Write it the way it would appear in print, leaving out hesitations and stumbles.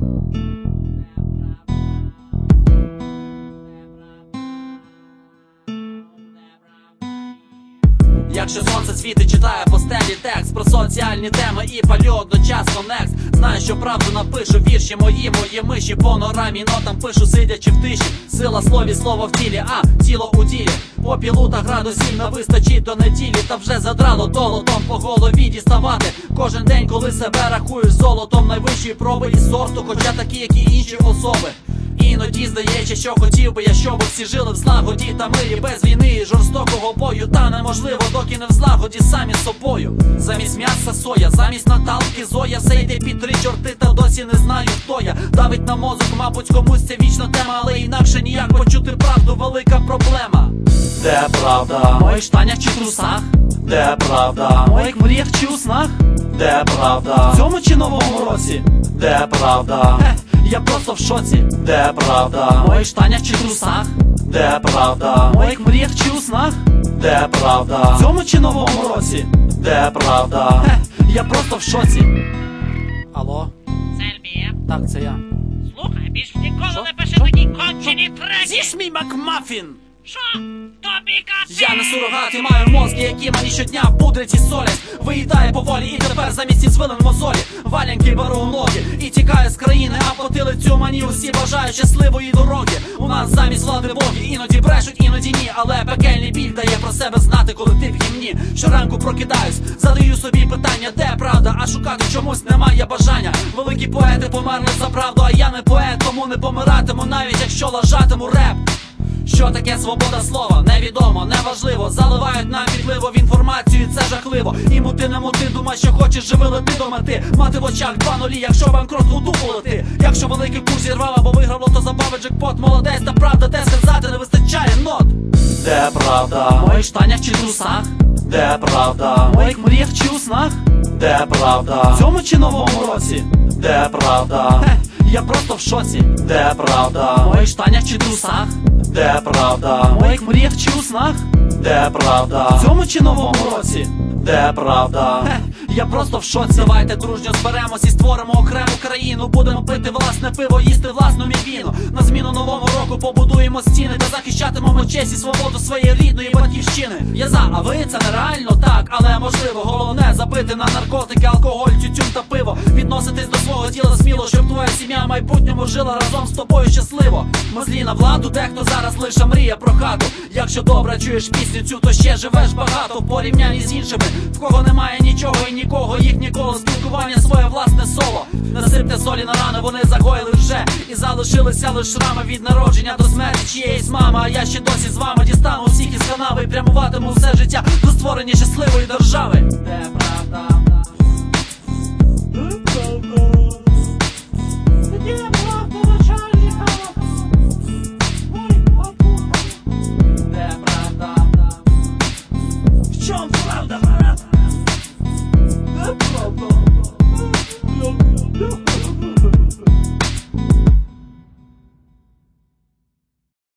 Якщо сонце світить, читає по стелі текст про соціальні теми і палю одночасно некст. Знаю, що правду напишу, вірші мої миші по норамі нотам пишу, сидячи в тиші. Сила слові, слово в тілі, а тіло у ділі. Попілу та градусів не вистачить до неділі. Та вже задрало долотом по голові діставати кожен день, коли себе рахуєш золотом найвищої проби і сорту, хоча такі, як і інші особи. Іноді здається, що хотів би я, щоб всі жили в злагоді та мирі, без війни і жорстокого бою. Та неможливо, доки не в злагоді самі з собою. Замість м'яса соя, замість Наталки Зоя. Все йде під три чорти, та досі не знаю, хто я. Давить на мозок, мабуть, комусь це вічна тема, але інакше ніяк почути правду, велика проблема. Де правда? В моїх штанях чи трусах? Де правда? В моїх мріях чи у снах? Де правда? В цьому чи новому році? Де правда? Я просто в шоці. Де правда? В моїх штанях чи трусах? Де правда? В моїх мріях чи у снах? Де правда? В цьому чи новому році? Де правда? Я просто в шоці. Алло? Це Альбія. Так, це я. Слухай, більш ніколи Що? не пиши Що? такі кончені треки. З'їж мій Макмафін! Що? Тобі кати? Я не сурогат і маю мозки, які мені щодня пудрять і солять. Виїдає поволі і тепер замість із звилин мозолі. Валянки беру у ноги і тікаю з країни, а потилицю мені усі бажають щасливої дороги. У нас замість влади боги, іноді брешуть, іноді ні. Але пекельний біль дає про себе знати, коли ти в гімні. Щоранку прокидаюсь, задаю собі питання, де правда, а шукати чомусь немає бажання. Великі поети померли за правду, а я не поет, тому не помиратиму, навіть якщо лажатиму реп. Що таке свобода слова? Невідомо, неважливо. Заливають нам підливо в інформацію, це жахливо. І мути не мути, думай, що хочеш, живи, лети до мети. Мати в очах 2-0, якщо банкрот у дупу лети. Якщо великий курс зірвав або виграв, то забавить джекпот. Молодець та правда, де сказати не вистачає нот. Де правда? В моїх штанях чи трусах? Де правда? В моїх мріях чи у снах? Де правда? В цьому чи новому році? Де правда? Я просто в шоці. Де правда? В моїх штанях чи трусах? Де правда? В моїх мріях чи у снах? Де правда? В цьому чи новому році? Де правда? Я просто в шоці. Давайте дружньо зберемось і створимо окрему країну. Будемо пити власне пиво, їсти власну мівіну. На зміну нового року побудуємо стіни та захищатимемо честь і свободу своєї рідної батьківщини. Я за, а ви? Це нереально? Так, але можливо. Головне забити на наркотики, алкоголь, тютюн та пиво. Відноситись до свого тіла сміло, щоб твоя сім'я в майбутньому жила разом з тобою щасливо. Ми злі на владу, дехто зараз лише мріє про хату. Якщо добре чуєш пісню цю, то ще живеш багато в порівнянні з іншими, в кого немає нічого і нікого, їх ніколи. Спілкування своє власне соло. Насипте солі на рани, вони загоїли вже і залишилися лиш шрами від народження до смерті чиєїсь мами. А я ще досі з вами дістану всіх із канави і прямуватиму все життя до створення щасливої держави. Де правда?